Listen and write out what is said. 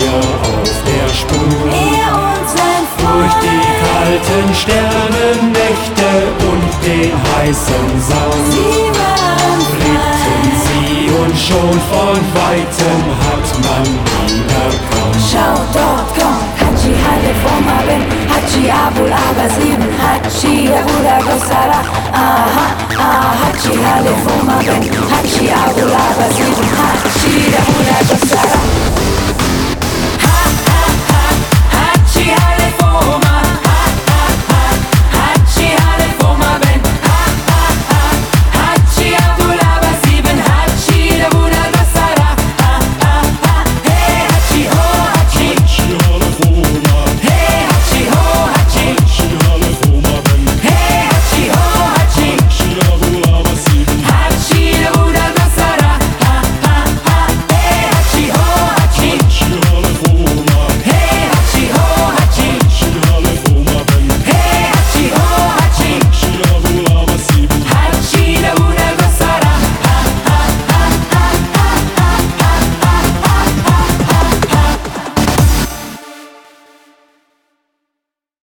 ihr auf der Spur. Er und sein Durch Freund, die kalten Sternennächte und den heißen Saum sie waren ritten frei. sie und schon von Weitem hat man ihn erkannt. Schau, dort kommt Haji Halefoma Ben Haji Abul Abbasir Haji Yahuda Gosara. Aha, Haji Halefoma Ben Haji Abul Abbasir Haji Yahuda Gosara.